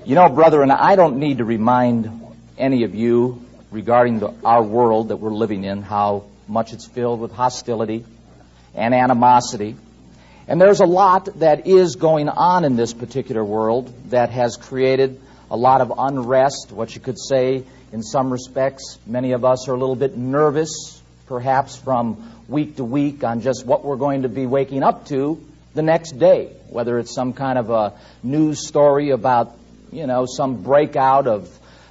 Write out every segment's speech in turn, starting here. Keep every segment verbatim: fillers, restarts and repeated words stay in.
You know, brethren, I don't need to remind any of you regarding the, our world that we're living in, how much it's filled with hostility and animosity. And there's a lot that is going on in this particular world that has created a lot of unrest, what you could say in some respects. Many of us are a little bit nervous, perhaps from week to week, on just what we're going to be waking up to the next day, whether it's some kind of a news story about, you know, some breakout of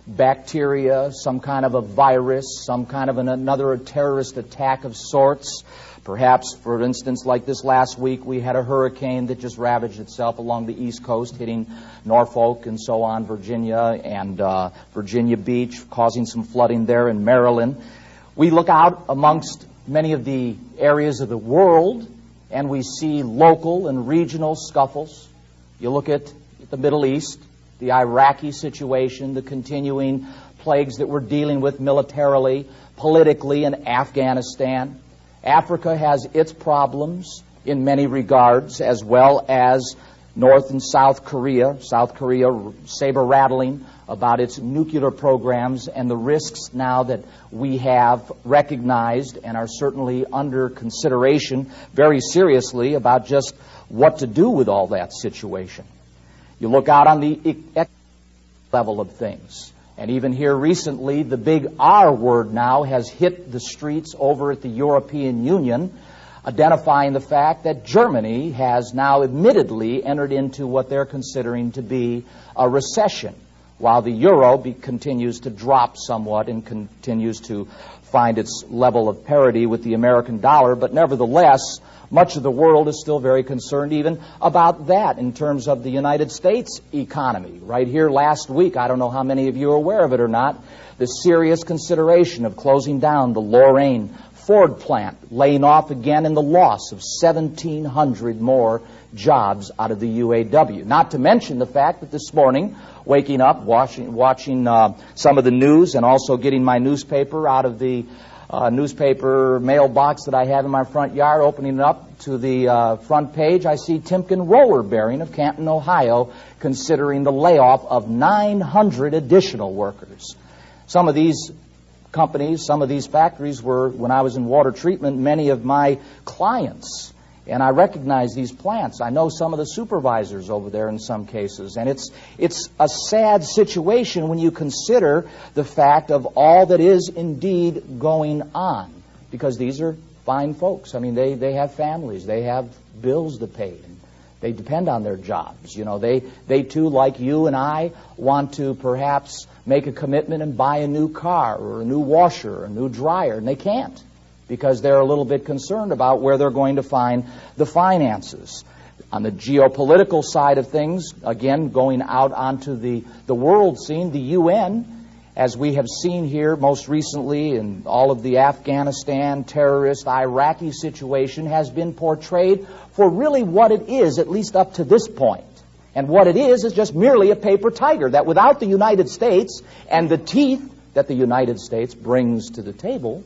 bacteria, some kind of a virus, some kind of an, another terrorist attack of sorts. Perhaps, for instance, like this last week, we had a hurricane that just ravaged itself along the East Coast, hitting Norfolk and so on, Virginia and uh, Virginia Beach, causing some flooding there in Maryland. We look out amongst many of the areas of the world, and we see local and regional scuffles. You look at the Middle East, the Iraqi situation, the continuing plagues that we're dealing with militarily, politically in Afghanistan. Africa has its problems in many regards, as well as North and South Korea. South Korea saber-rattling about its nuclear programs and the risks now that we have recognized and are certainly under consideration very seriously about just what to do with all that situation. You look out on the economic level of things. And even here recently, the big R word now has hit the streets over at the European Union, identifying the fact that Germany has now admittedly entered into what they're considering to be a recession, while the euro be, continues to drop somewhat and continues to find its level of parity with the American dollar. But nevertheless, much of the world is still very concerned even about that in terms of the United States economy. Right here last week, I don't know how many of you are aware of it or not, the serious consideration of closing down the Lorain Ford plant, laying off again in the loss of seventeen hundred more jobs out of the U A W. Not to mention the fact that this morning, waking up, watching, watching uh, some of the news and also getting my newspaper out of the Uh, newspaper mailbox that I have in my front yard, opening it up to the uh, front page, I see Timken Roller Bearing of Canton, Ohio, considering the layoff of nine hundred additional workers. Some of these companies, some of these factories were, when I was in water treatment, many of my clients. And I recognize these plants. I know some of the supervisors over there in some cases. And it's it's a sad situation when you consider the fact of all that is indeed going on. Because these are fine folks. I mean, they, they have families. They have bills to pay. And they depend on their jobs. You know, they, they too, like you and I, want to perhaps make a commitment and buy a new car or a new washer or a new dryer. And they can't, because they're a little bit concerned about where they're going to find the finances. On the geopolitical side of things, again, going out onto the, the world scene, the U N, as we have seen here most recently in all of the Afghanistan, terrorist, Iraqi situation, has been portrayed for really what it is, at least up to this point. And what it is is just merely a paper tiger, that without the United States and the teeth that the United States brings to the table,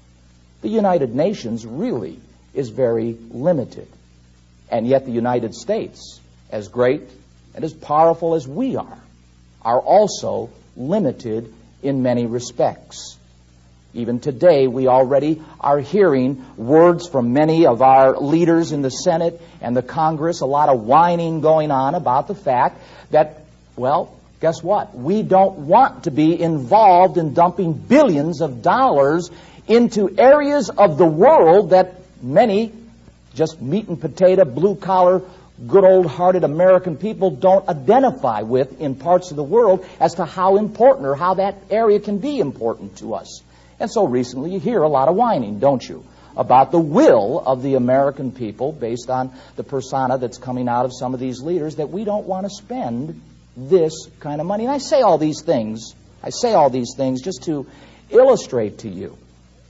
the United Nations really is very limited. And yet the United States, as great and as powerful as we are, are also limited in many respects. Even today, we already are hearing words from many of our leaders in the Senate and the Congress, a lot of whining going on about the fact that, well, guess what? We don't want to be involved in dumping billions of dollars into areas of the world that many just meat and potato, blue-collar, good old-hearted American people don't identify with in parts of the world as to how important or how that area can be important to us. And so recently you hear a lot of whining, don't you, about the will of the American people based on the persona that's coming out of some of these leaders, that we don't want to spend this kind of money. And I say all these things, I say all these things just to illustrate to you.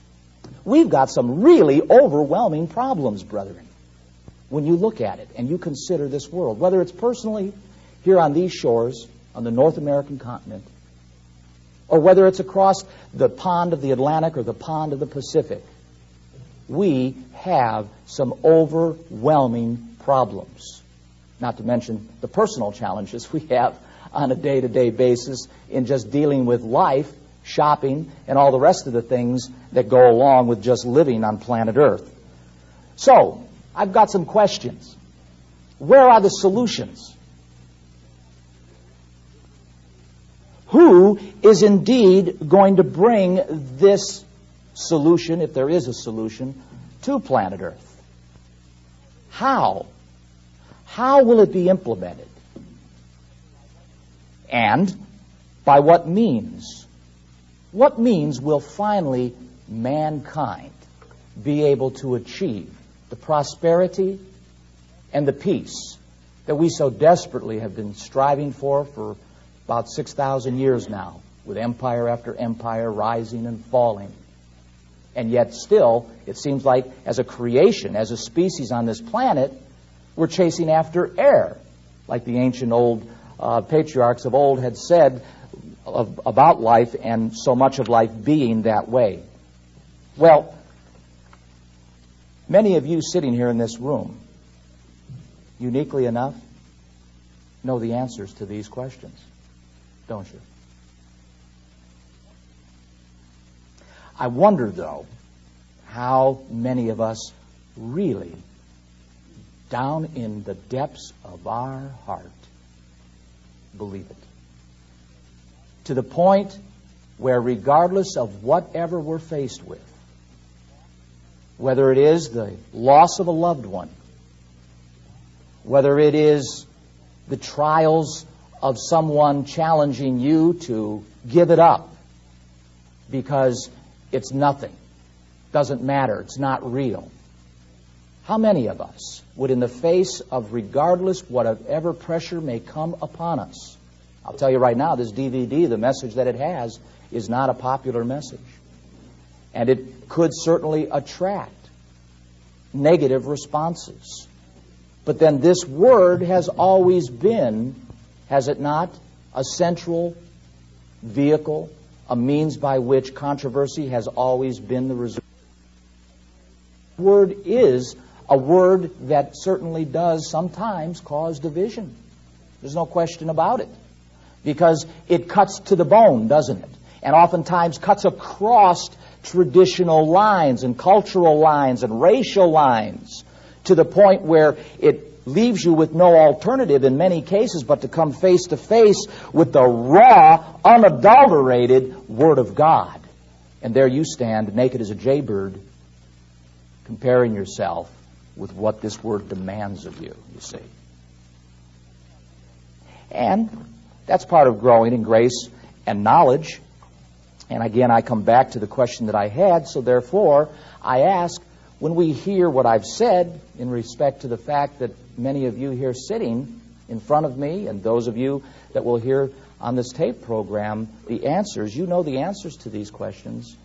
We've got some really overwhelming problems, brethren, when you look at it and you consider this world, whether it's personally here on these shores, on the North American continent, or whether it's across the pond of the Atlantic or the pond of the Pacific. We have some overwhelming problems. not to mention the personal challenges we have on a day-to-day basis in just dealing with life, shopping, and all the rest of the things that go along with just living on planet Earth. So, I've got some questions. Where are the solutions? Who is indeed going to bring this solution, if there is a solution, to planet Earth? How? How will it be implemented? And by what means? What means will finally mankind be able to achieve the prosperity and the peace that we so desperately have been striving for for about six thousand years now, with empire after empire rising and falling? And yet still, it seems like as a creation, as a species on this planet, we're chasing after air, like the ancient old uh, patriarchs of old had said of, about life, and so much of life being that way. Well, many of you sitting here in this room, uniquely enough, know the answers to these questions, don't you? I wonder, though, how many of us really, down in the depths of our heart, believe it. To the point where, regardless of whatever we're faced with, whether it is the loss of a loved one, whether it is the trials of someone challenging you to give it up because it's nothing, doesn't matter, it's not real. How many of us would, in the face of regardless whatever pressure may come upon us, I'll tell you right now, this D V D, the message that it has, is not a popular message. And it could certainly attract negative responses. But then this word has always been, has it not, a central vehicle, a means by which controversy has always been the result. The word is a word that certainly does sometimes cause division. There's no question about it. Because it cuts to the bone, doesn't it? And oftentimes cuts across traditional lines and cultural lines and racial lines to the point where it leaves you with no alternative in many cases but to come face to face with the raw, unadulterated Word of God. And there you stand, naked as a jaybird, comparing yourself with what this Word demands of you, you see. And that's part of growing in grace and knowledge. And again, I come back to the question that I had, so therefore, I ask, when we hear what I've said in respect to the fact that many of you here sitting in front of me, and those of you that will hear on this tape program, the answers, you know the answers to these questions.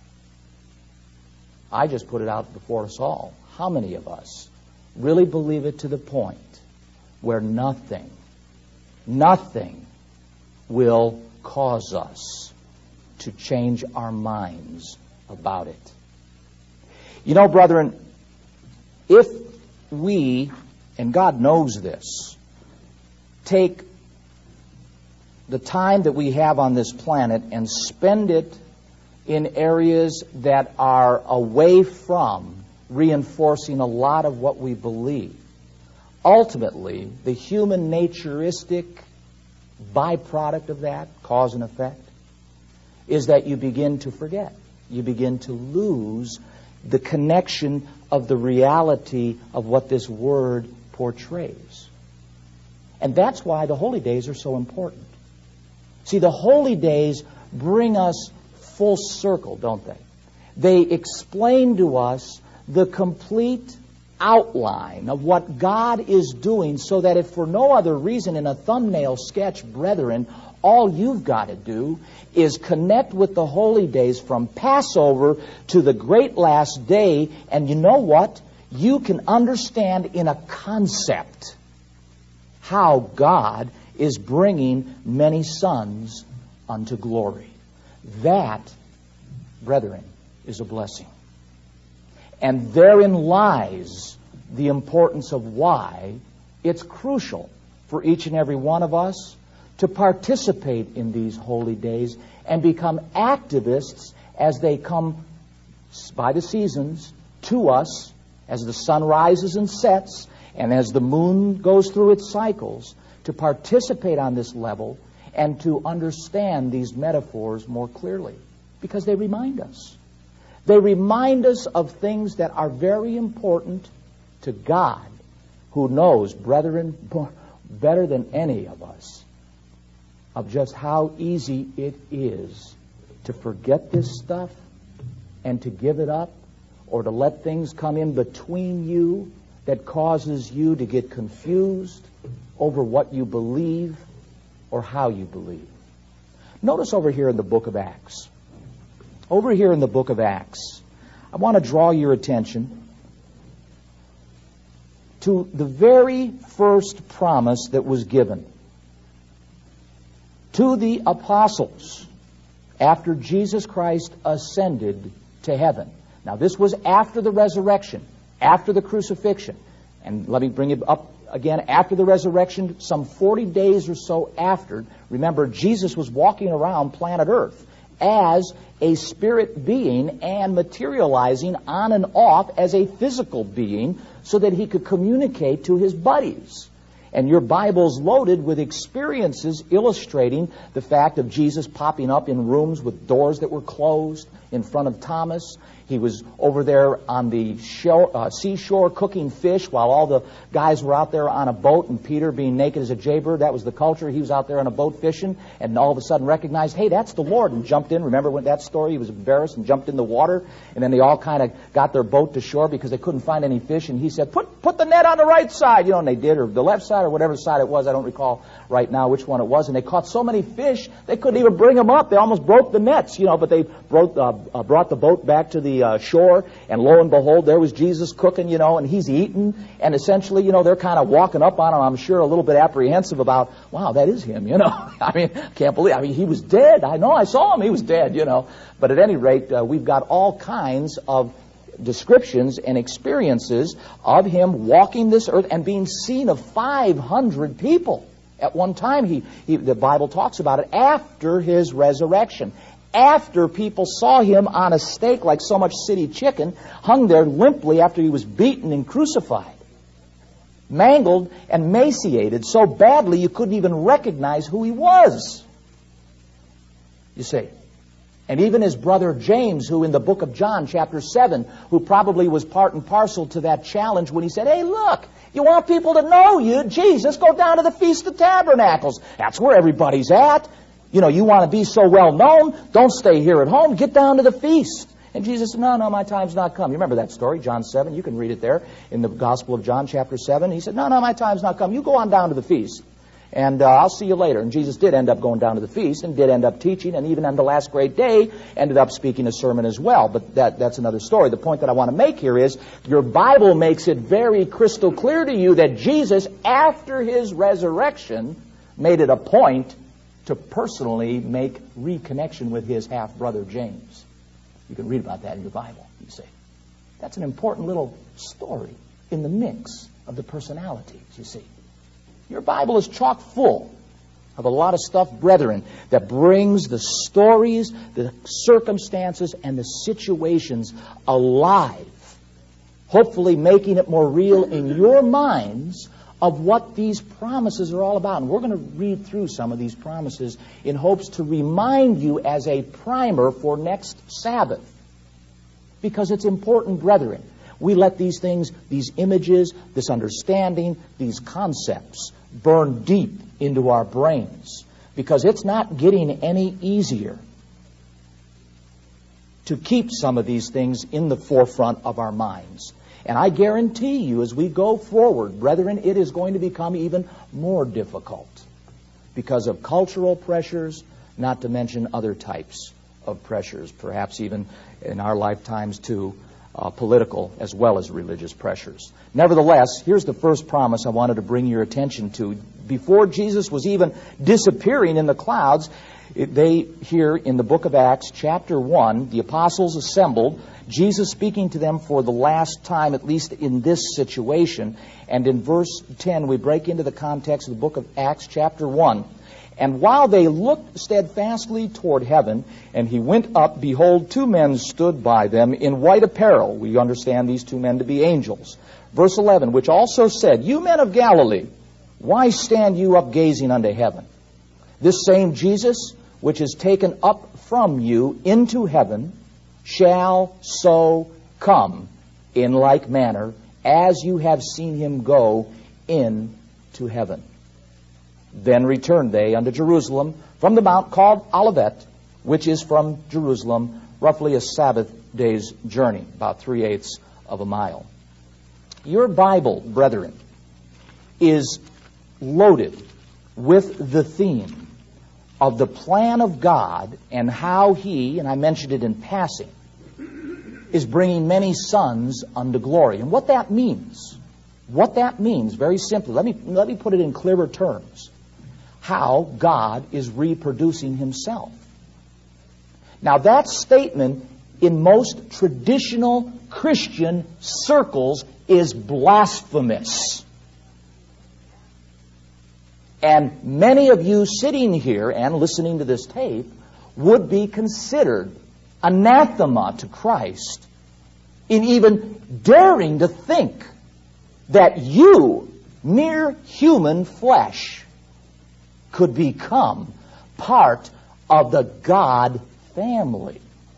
I just put it out before us all. How many of us really believe it to the point where nothing, nothing will cause us to change our minds about it? You know, brethren, if we, and God knows this, take the time that we have on this planet and spend it in areas that are away from reinforcing a lot of what we believe, ultimately, the human naturistic byproduct of that, cause and effect, is that you begin to forget. You begin to lose the connection of the reality of what this word portrays. And that's why the holy days are so important. See, the holy days bring us full circle, don't they? They explain to us the complete outline of what God is doing, so that if for no other reason in a thumbnail sketch, brethren, all you've got to do is connect with the holy days from Passover to the great last day, and you know what? You can understand in a concept how God is bringing many sons unto glory. That, brethren, is a blessing. And therein lies the importance of why it's crucial for each and every one of us to participate in these holy days and become activists as they come by the seasons to us, as the sun rises and sets, and as the moon goes through its cycles, to participate on this level and to understand these metaphors more clearly, because they remind us. They remind us of things that are very important to God, who knows, brethren, better than any of us, of just how easy it is to forget this stuff and to give it up, or to let things come in between you that causes you to get confused over what you believe or how you believe. Notice over here in the book of Acts. Over here in the book of Acts, I want to draw your attention to the very first promise that was given to the apostles after Jesus Christ ascended to heaven. Now, this was after the resurrection, after the crucifixion. And let me bring it up again. After the resurrection, some forty days or so after, remember, Jesus was walking around planet Earth as a spirit being and materializing on and off as a physical being so that he could communicate to his buddies. And your Bible's loaded with experiences illustrating the fact of Jesus popping up in rooms with doors that were closed in front of Thomas. He was over there on the shore, uh, seashore cooking fish while all the guys were out there on a boat, and Peter, being naked as a jaybird, that was the culture. He was out there on a boat fishing and all of a sudden recognized, hey, that's the Lord, and jumped in. Remember when that story? He was embarrassed and jumped in the water, and then they all kind of got their boat to shore because they couldn't find any fish, and he said, put put the net on the right side, you know, and they did, or the left side, or whatever side it was. I don't recall right now which one it was, and they caught so many fish they couldn't even bring them up. They almost broke the nets, you know, but they broke, uh, uh, brought the boat back to the uh, shore, and lo and behold, there was Jesus cooking, you know, and he's eating, and essentially, you know, they're kind of walking up on him, I'm sure, a little bit apprehensive about, wow, that is him, you know. I mean, can't believe, I mean, he was dead. I know, I saw him, he was dead, you know. But at any rate, uh, we've got all kinds of descriptions and experiences of him walking this earth and being seen of five hundred people at one time. He, he, the Bible talks about it after his resurrection. After people saw him on a stake like so much city chicken, hung there limply after he was beaten and crucified, mangled and emaciated so badly you couldn't even recognize who he was. You see. And even his brother James, who in the book of John, chapter seven, who probably was part and parcel to that challenge when he said, hey, look, you want people to know you, Jesus, go down to the Feast of Tabernacles. That's where everybody's at. You know, you want to be so well known, don't stay here at home, get down to the feast. And Jesus said, no, no, my time's not come. You remember that story, John seven? You can read it there in the Gospel of John, chapter seven. He said, no, no, my time's not come. You go on down to the feast. And uh, I'll see you later. And Jesus did end up going down to the feast and did end up teaching, and even on the last great day ended up speaking a sermon as well. But that, that's another story. The point that I want to make here is your Bible makes it very crystal clear to you that Jesus, after his resurrection, made it a point to personally make reconnection with his half-brother James. You can read about that in your Bible, you see. That's an important little story in the mix of the personalities, you see. Your Bible is chock full of a lot of stuff, brethren, that brings the stories, the circumstances, and the situations alive, hopefully making it more real in your minds of what these promises are all about. And we're going to read through some of these promises in hopes to remind you as a primer for next Sabbath. Because it's important, brethren. We let these things, these images, this understanding, these concepts burn deep into our brains. Because it's not getting any easier to keep some of these things in the forefront of our minds. And I guarantee you, as we go forward, brethren, it is going to become even more difficult because of cultural pressures, not to mention other types of pressures, perhaps even in our lifetimes too, uh, political as well as religious pressures. Nevertheless, here's the first promise I wanted to bring your attention to. Before Jesus was even disappearing in the clouds, it, they here in the book of Acts, chapter one, the apostles assembled, Jesus speaking to them for the last time, at least in this situation. And in verse ten, we break into the context of the book of Acts, chapter one. And while they looked steadfastly toward heaven, and he went up, behold, two men stood by them in white apparel. We understand these two men to be angels. Verse eleven, which also said, You men of Galilee, why stand you up gazing unto heaven? This same Jesus, which is taken up from you into heaven, shall so come in like manner as you have seen him go into heaven. Then returned they unto Jerusalem from the mount called Olivet, which is from Jerusalem roughly a Sabbath day's journey, about three-eighths of a mile. Your Bible, brethren, is loaded with the theme of the plan of God and how he, and I mentioned it in passing, is bringing many sons unto glory. And what that means, what that means, very simply, let me, let me put it in clearer terms. How God is reproducing himself. Now that statement in most traditional Christian circles is blasphemous. And many of you sitting here and listening to this tape would be considered anathema to Christ in even daring to think that you, mere human flesh, could become part of the God family.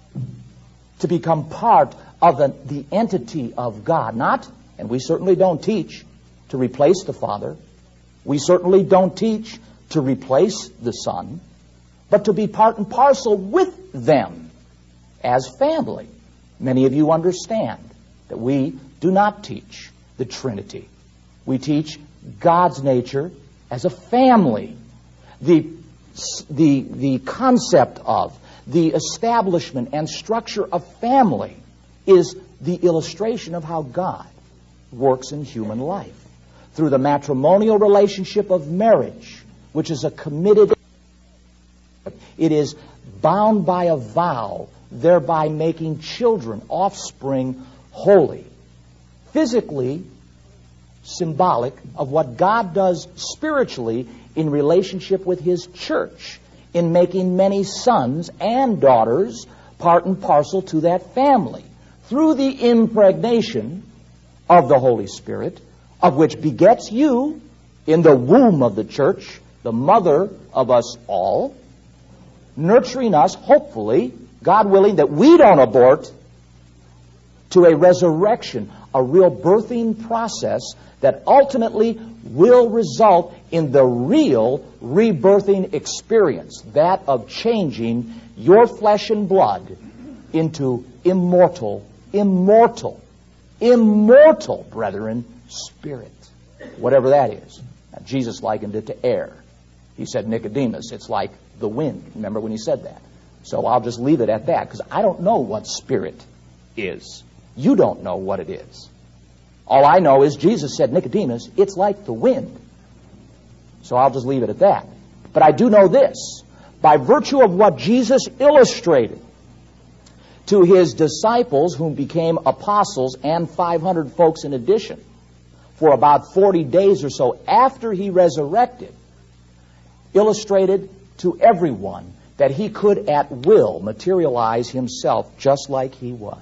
To become part of the, the entity of God. Not, and we certainly don't teach to replace the Father. We certainly don't teach to replace the Son. But to be part and parcel with them as family. Many of you understand that we do not teach the Trinity. We teach God's nature as a family. The, the, the concept of, the establishment and structure of family is the illustration of how God works in human life. Through the matrimonial relationship of marriage, which is a committed, it is bound by a vow, thereby making children, offspring, holy. Physically symbolic of what God does spiritually in relationship with his church, in making many sons and daughters part and parcel to that family, through the impregnation of the Holy Spirit, of which begets you in the womb of the church, the mother of us all, nurturing us, hopefully, God willing, that we don't abort, to a resurrection, a real birthing process that ultimately will result in the real rebirthing experience, that of changing your flesh and blood into immortal, immortal, immortal, brethren, spirit. Whatever that is. Now, Jesus likened it to air. He said, Nicodemus, it's like the wind. Remember when he said that? So I'll just leave it at that, because I don't know what spirit is. You don't know what it is. All I know is Jesus said, Nicodemus, it's like the wind. So I'll just leave it at that. But I do know this. By virtue of what Jesus illustrated to his disciples, whom became apostles, and five hundred folks in addition, for about forty days or so after he resurrected, illustrated to everyone that he could at will materialize himself just like he was.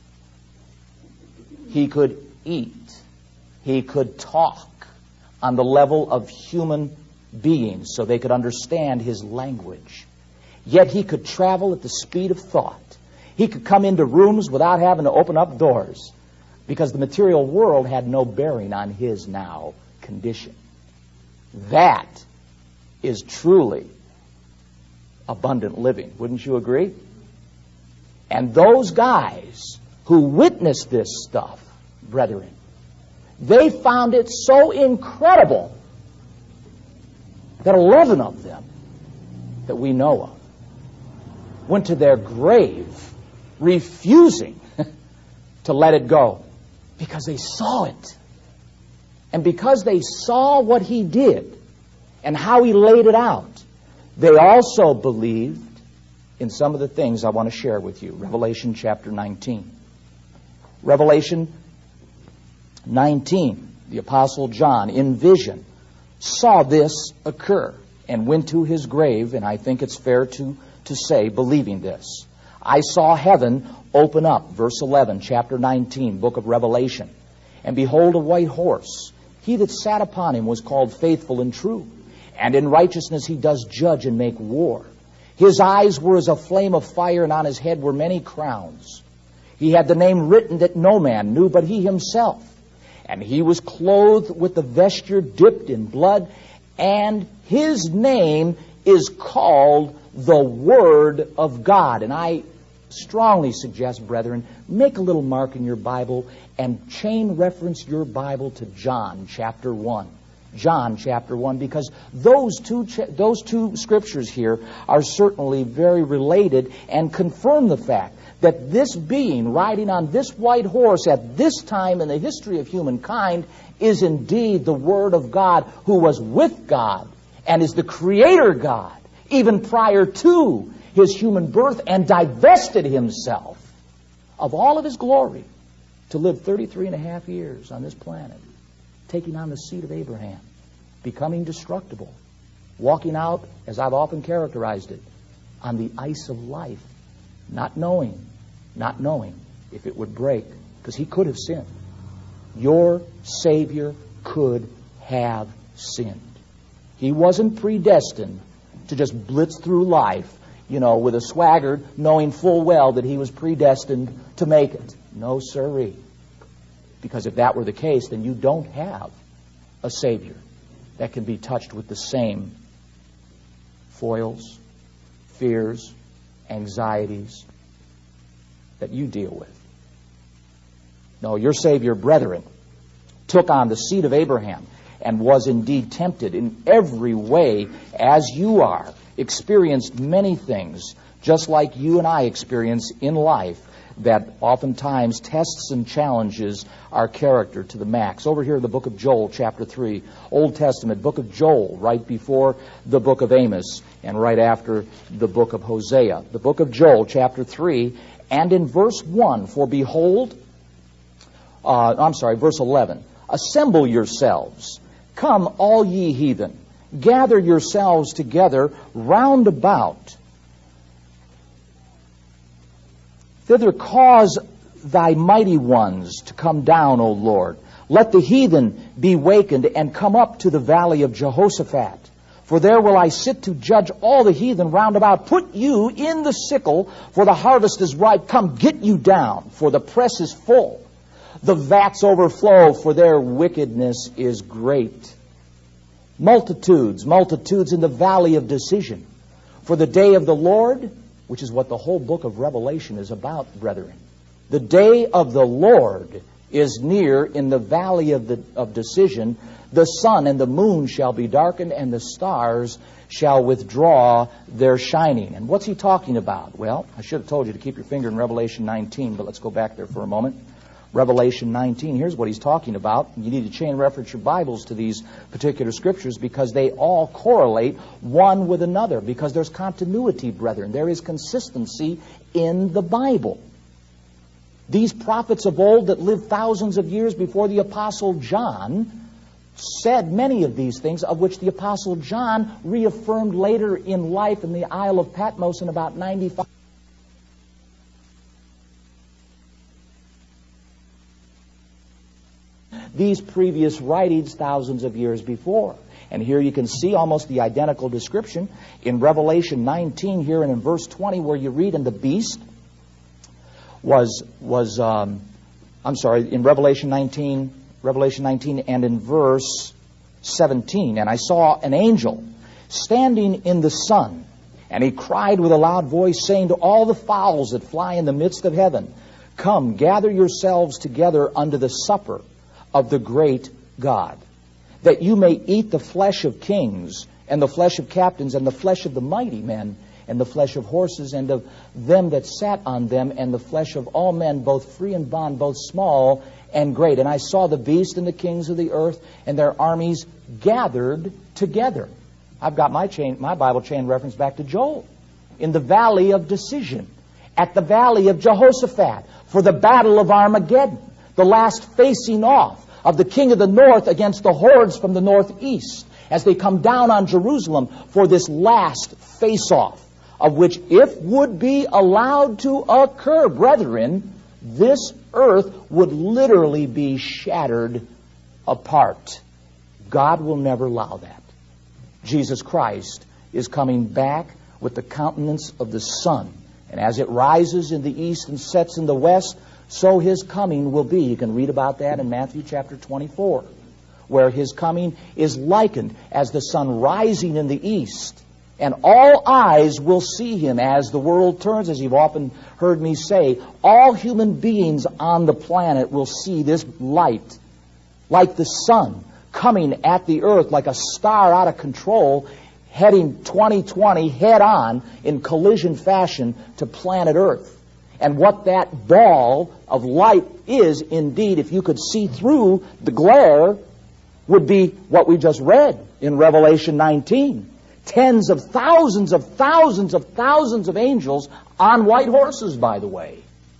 He could eat. He could talk on the level of human beings so they could understand his language. Yet he could travel at the speed of thought. He could come into rooms without having to open up doors because the material world had no bearing on his now condition. That is truly abundant living. Wouldn't you agree? And those guys who witnessed this stuff, brethren, they found it so incredible that eleven of them that we know of went to their grave refusing to let it go? Because they saw it. And because they saw what he did and how he laid it out, they also believed in some of the things I want to share with you. Revelation chapter nineteen. Revelation nineteen, the Apostle John, in vision, saw this occur and went to his grave, and I think it's fair to, to say, believing this. I saw heaven open up, verse eleven, chapter nineteen, book of Revelation. And behold, a white horse. He that sat upon him was called Faithful and True. And in righteousness he does judge and make war. His eyes were as a flame of fire, and on his head were many crowns. He had the name written that no man knew but he himself. And he was clothed with the vesture dipped in blood, and his name is called the Word of God. And I strongly suggest, brethren, make a little mark in your Bible and chain reference your Bible to John chapter one. John chapter one, because those two cha- those two scriptures here are certainly very related and confirm the fact that this being riding on this white horse at this time in the history of humankind is indeed the Word of God, who was with God and is the Creator God even prior to his human birth, and divested himself of all of his glory to live thirty-three and a half years on this planet, taking on the seed of Abraham, becoming destructible, walking out, as I've often characterized it, on the ice of life, not knowing, not knowing if it would break, because he could have sinned. Your Savior could have sinned. He wasn't predestined to just blitz through life, you know, with a swagger, knowing full well that he was predestined to make it. No, sirree. Because if that were the case, then you don't have a Savior that can be touched with the same foils, fears, anxieties that you deal with. No, your Savior, brethren, took on the seed of Abraham and was indeed tempted in every way as you are, experienced many things, just like you and I experience in life, that oftentimes tests and challenges our character to the max. Over here in the book of Joel, chapter three, Old Testament, book of Joel, right before the book of Amos, and right after the book of Hosea. The book of Joel, chapter three, and in verse one, for behold, uh, I'm sorry, verse eleven, assemble yourselves, come all ye heathen, gather yourselves together round about. Thither cause thy mighty ones to come down, O Lord. Let the heathen be wakened and come up to the valley of Jehoshaphat. For there will I sit to judge all the heathen round about. Put you in the sickle, for the harvest is ripe. Come, get you down, for the press is full. The vats overflow, for their wickedness is great. Multitudes, multitudes in the valley of decision. For the day of the Lord, which is what the whole book of Revelation is about, brethren. The day of the Lord is near in the valley of, the, of decision. The sun and the moon shall be darkened, and the stars shall withdraw their shining. And what's he talking about? Well, I should have told you to keep your finger in Revelation nineteen, but let's go back there for a moment. Revelation nineteen, here's what he's talking about. You need to chain reference your Bibles to these particular scriptures because they all correlate one with another, because there's continuity, brethren. There is consistency in the Bible. These prophets of old that lived thousands of years before the Apostle John said many of these things, of which the Apostle John reaffirmed later in life in the Isle of Patmos in about ninety-five. These previous writings thousands of years before. And here you can see almost the identical description in Revelation nineteen here and in verse twenty, where you read, and the beast was, was um, I'm sorry, in Revelation nineteen, Revelation nineteen and in verse seventeen, and I saw an angel standing in the sun, and he cried with a loud voice, saying to all the fowls that fly in the midst of heaven, come, gather yourselves together unto the supper of the great God, that you may eat the flesh of kings, and the flesh of captains, and the flesh of the mighty men, and the flesh of horses, and of them that sat on them, and the flesh of all men, both free and bond, both small and great. And I saw the beast and the kings of the earth and their armies gathered together. I've got my chain, my Bible chain reference back to Joel. In the valley of decision, at the valley of Jehoshaphat, for the battle of Armageddon, the last facing off of the king of the north against the hordes from the northeast, as they come down on Jerusalem for this last face-off, of which, if would be allowed to occur, brethren, this earth would literally be shattered apart. God will never allow that. Jesus Christ is coming back with the countenance of the sun. And as it rises in the east and sets in the west, so his coming will be. You can read about that in Matthew chapter twenty-four, where his coming is likened as the sun rising in the east. And all eyes will see him as the world turns, as you've often heard me say. All human beings on the planet will see this light, like the sun, coming at the earth like a star out of control, heading twenty twenty head on in collision fashion to planet Earth. And what that ball of light is, indeed, if you could see through the glare, would be what we just read in Revelation nineteen. Tens of thousands of thousands of thousands of angels on white horses, by the way.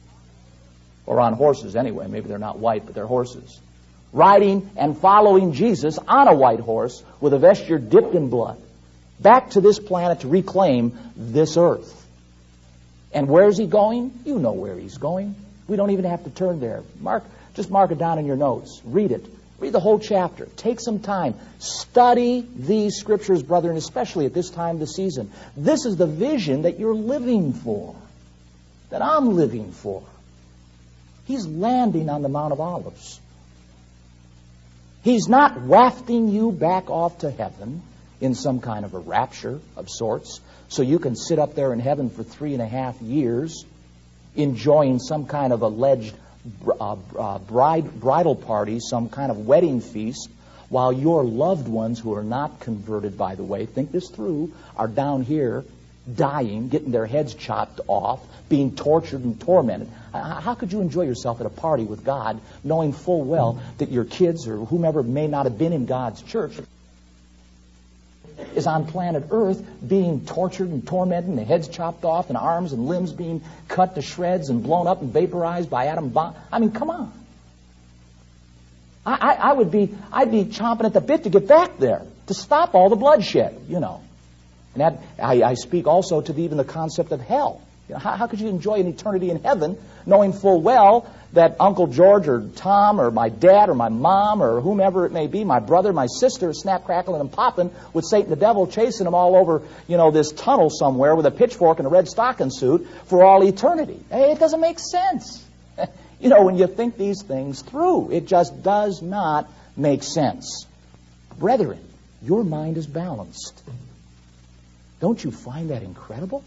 Or on horses anyway. Maybe they're not white, but they're horses. Riding and following Jesus on a white horse with a vesture dipped in blood. Back to this planet to reclaim this earth. And where's he going? You know where he's going. We don't even have to turn there. Mark, just mark it down in your notes. Read it. Read the whole chapter. Take some time. Study these scriptures, brethren, especially at this time of the season. This is the vision that you're living for, that I'm living for. He's landing on the Mount of Olives. He's not wafting you back off to heaven in some kind of a rapture of sorts, so you can sit up there in heaven for three and a half years enjoying some kind of alleged uh, uh, bride, bridal party, some kind of wedding feast, while your loved ones, who are not converted, by the way, think this through, are down here dying, getting their heads chopped off, being tortured and tormented. How could you enjoy yourself at a party with God, knowing full well that your kids or whomever may not have been in God's church is on planet Earth being tortured and tormented, and their heads chopped off, and arms and limbs being cut to shreds and blown up and vaporized by atom bomb? I mean, come on. I, I, I would be, I'd be chomping at the bit to get back there, to stop all the bloodshed, you know. And that, I, I speak also to the, even the concept of hell. You know, how, how could you enjoy an eternity in heaven knowing full well that Uncle George or Tom or my dad or my mom or whomever it may be, my brother, my sister, snap, crackling, and popping with Satan the devil chasing them all over, you know, this tunnel somewhere with a pitchfork and a red stocking suit for all eternity? Hey, it doesn't make sense. You know, when you think these things through, it just does not make sense. Brethren, your mind is balanced. Don't you find that incredible?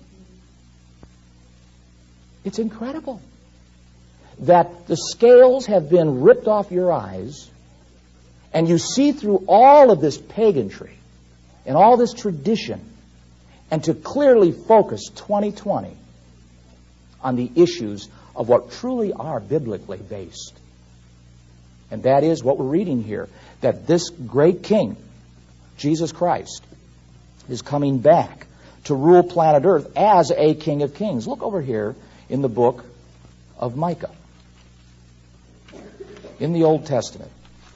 It's incredible that the scales have been ripped off your eyes and you see through all of this pagantry and all this tradition, and to clearly focus twenty twenty on the issues of what truly are biblically based. And that is what we're reading here, that this great King, Jesus Christ, is coming back to rule planet Earth as a King of Kings. Look over here in the book of Micah, in the Old Testament.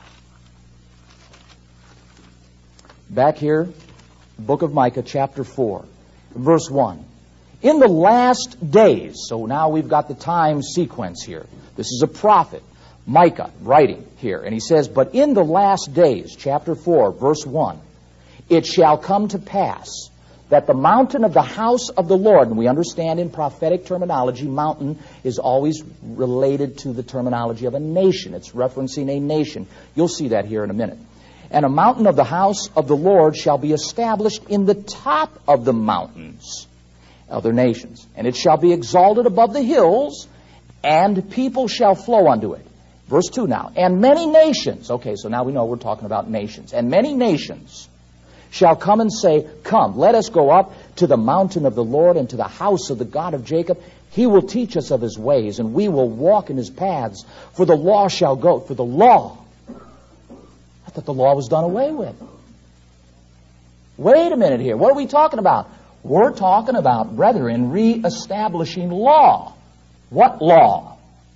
Back here, book of Micah, chapter four, verse one. In the last days, so now we've got the time sequence here. This is a prophet, Micah, writing here. And he says, but in the last days, chapter four, verse one, it shall come to pass that the mountain of the house of the Lord, and we understand in prophetic terminology, mountain is always related to the terminology of a nation. It's referencing a nation. You'll see that here in a minute. And a mountain of the house of the Lord shall be established in the top of the mountains, other nations. And it shall be exalted above the hills, and people shall flow unto it. Verse two now. And many nations, okay, so now we know we're talking about nations. And many nations shall come and say, Come, let us go up to the mountain of the Lord and to the house of the God of Jacob. He will teach us of his ways, and we will walk in his paths. For the law shall go. For the law. I thought the law was done away with. Wait a minute here. What are we talking about? We're talking about, brethren, reestablishing law. What law?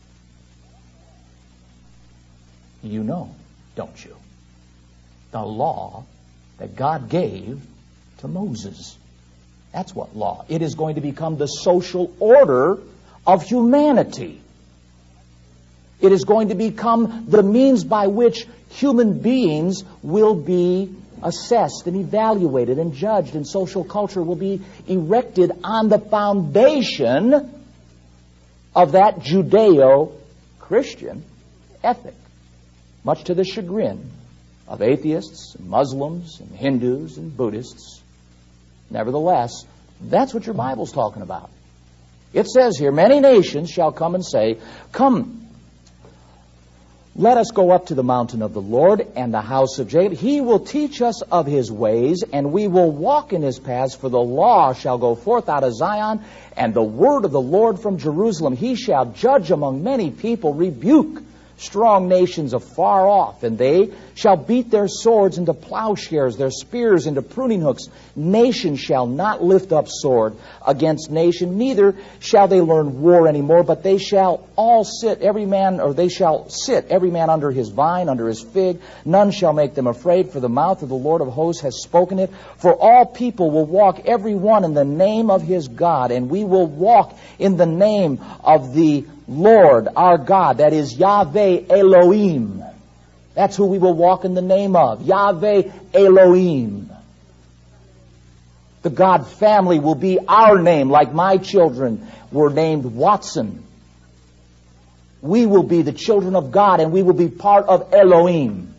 You know, don't you? The law that God gave to Moses. That's what law. It is going to become the social order of humanity. It is going to become the means by which human beings will be assessed and evaluated and judged, and social culture will be erected on the foundation of that Judeo-Christian ethic, much to the chagrin of atheists, and Muslims, and Hindus, and Buddhists. Nevertheless, that's what your Bible's talking about. It says here, many nations shall come and say, Come, let us go up to the mountain of the Lord and the house of Jacob. He will teach us of his ways, and we will walk in his paths, for the law shall go forth out of Zion, and the word of the Lord from Jerusalem. He shall judge among many people, rebuke strong nations afar off, and they shall beat their swords into plowshares, their spears into pruning hooks. Nation shall not lift up sword against nation, neither shall they learn war anymore, but they shall all sit, every man, or they shall sit, every man under his vine, under his fig. None shall make them afraid, for the mouth of the Lord of hosts has spoken it. For all people will walk, every one, in the name of his God, and we will walk in the name of the Lord our God, that is Yahweh Elohim. That's who we will walk in the name of, Yahweh Elohim. The God family will be our name, like my children were named Watson. We will be the children of God, and we will be part of Elohim.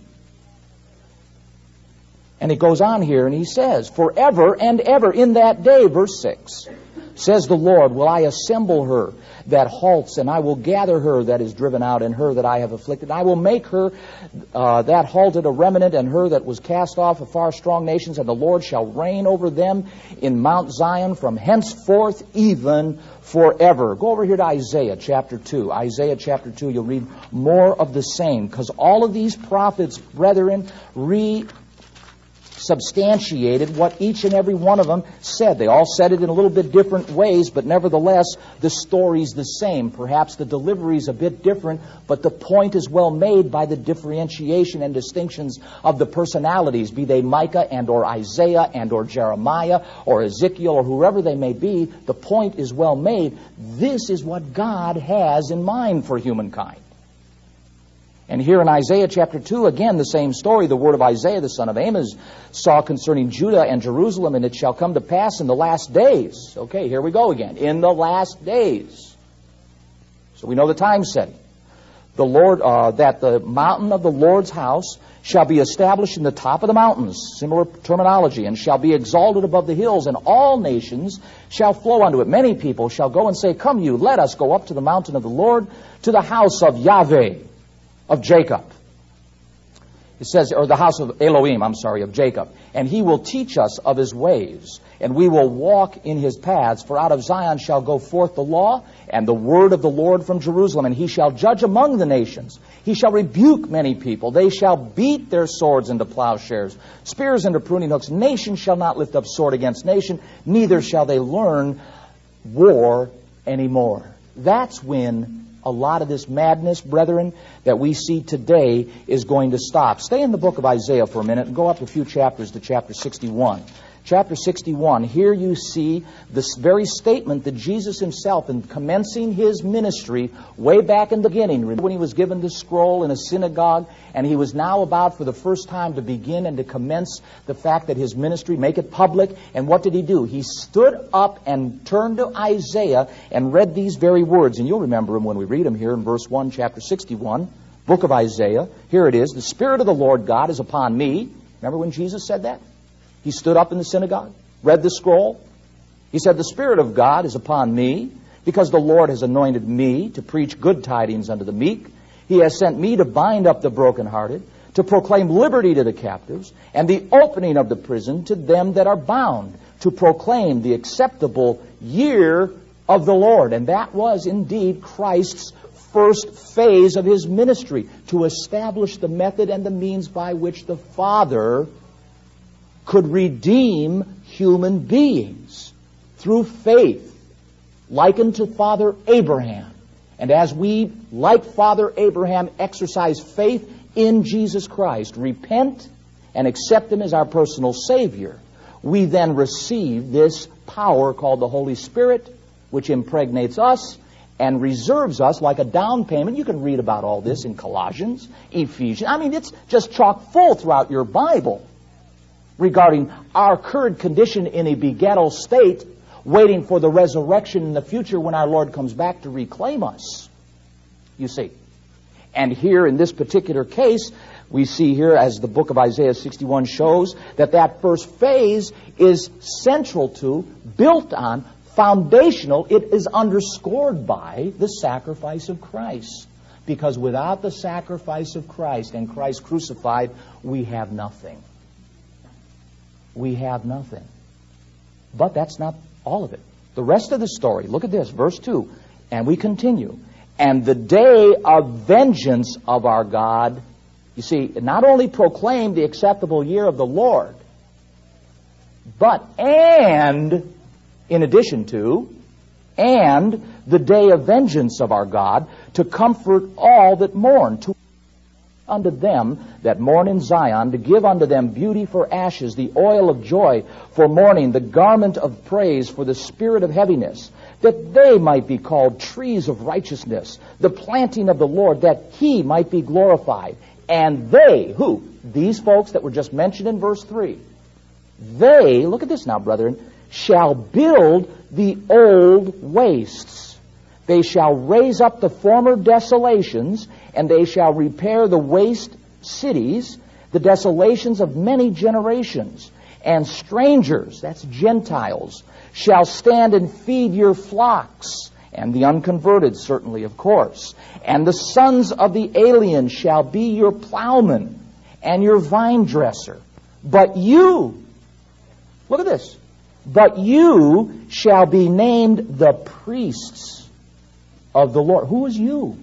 And it goes on here, and he says, forever and ever in that day, verse six, says the Lord, will I assemble her that halts, and I will gather her that is driven out, and her that I have afflicted. I will make her uh, that halted a remnant, and her that was cast off of far strong nations, and the Lord shall reign over them in Mount Zion from henceforth even forever. Go over here to Isaiah chapter two. Isaiah chapter two, you'll read more of the same, because all of these prophets, brethren, re substantiated what each and every one of them said. They all said it in a little bit different ways, but nevertheless, the story's the same. Perhaps the delivery's a bit different, but the point is well made by the differentiation and distinctions of the personalities, be they Micah and or Isaiah and or Jeremiah or Ezekiel or whoever they may be. The point is well made. This is what God has in mind for humankind. And here in Isaiah chapter two, again, the same story. The word of Isaiah, the son of Amos, saw concerning Judah and Jerusalem, and it shall come to pass in the last days. Okay, here we go again. In the last days. So we know the time setting. The Lord, uh, that the mountain of the Lord's house shall be established in the top of the mountains, similar terminology, and shall be exalted above the hills, and all nations shall flow unto it. Many people shall go and say, Come you, let us go up to the mountain of the Lord, to the house of Yahweh, of Jacob. It says, or the house of Elohim, I'm sorry, of Jacob. And he will teach us of his ways, and we will walk in his paths. For out of Zion shall go forth the law, and the word of the Lord from Jerusalem. And he shall judge among the nations. He shall rebuke many people. They shall beat their swords into plowshares, spears into pruning hooks. Nation shall not lift up sword against nation, neither shall they learn war anymore. That's when a lot of this madness, brethren, that we see today is going to stop. Stay in the book of Isaiah for a minute and go up a few chapters to chapter sixty-one. Chapter sixty-one, here you see this very statement that Jesus himself, in commencing his ministry way back in the beginning, when he was given the scroll in a synagogue, and he was now about for the first time to begin and to commence the fact that his ministry, make it public. And what did he do? He stood up and turned to Isaiah and read these very words. And you'll remember them when we read them here in verse one, chapter sixty-one, book of Isaiah. Here it is. The Spirit of the Lord God is upon me. Remember when Jesus said that? He stood up in the synagogue, read the scroll. He said, the Spirit of God is upon me, because the Lord has anointed me to preach good tidings unto the meek. He has sent me to bind up the brokenhearted, to proclaim liberty to the captives, and the opening of the prison to them that are bound, to proclaim the acceptable year of the Lord. And that was indeed Christ's first phase of his ministry, to establish the method and the means by which the Father could redeem human beings through faith, likened to Father Abraham. And as we, like Father Abraham, exercise faith in Jesus Christ, repent and accept Him as our personal Savior, we then receive this power called the Holy Spirit, which impregnates us and reserves us like a down payment. You can read about all this in Colossians, Ephesians. I mean, it's just chock full throughout your Bible regarding our current condition in a begettal state, waiting for the resurrection in the future when our Lord comes back to reclaim us. You see. And here in this particular case, we see here, as the book of Isaiah sixty-one shows, that that first phase is central to, built on, foundational. It is underscored by the sacrifice of Christ. Because without the sacrifice of Christ and Christ crucified, we have nothing. We have nothing. But that's not all of it. The rest of the story, look at this, verse two, and we continue. And the day of vengeance of our God, you see, not only proclaimed the acceptable year of the Lord, but and, in addition to, and the day of vengeance of our God, to comfort all that mourn, to unto them that mourn in Zion, to give unto them beauty for ashes, the oil of joy for mourning, the garment of praise for the spirit of heaviness, that they might be called trees of righteousness, the planting of the Lord, that He might be glorified. And they, who? These folks that were just mentioned in verse three. They, look at this now, brethren, shall build the old wastes. They shall raise up the former desolations, and they shall repair the waste cities, the desolations of many generations. And strangers, that's Gentiles, shall stand and feed your flocks, and the unconverted, certainly, of course. And the sons of the alien shall be your plowman and your vine dresser. But you, look at this, but you shall be named the priests of the Lord. Who is you?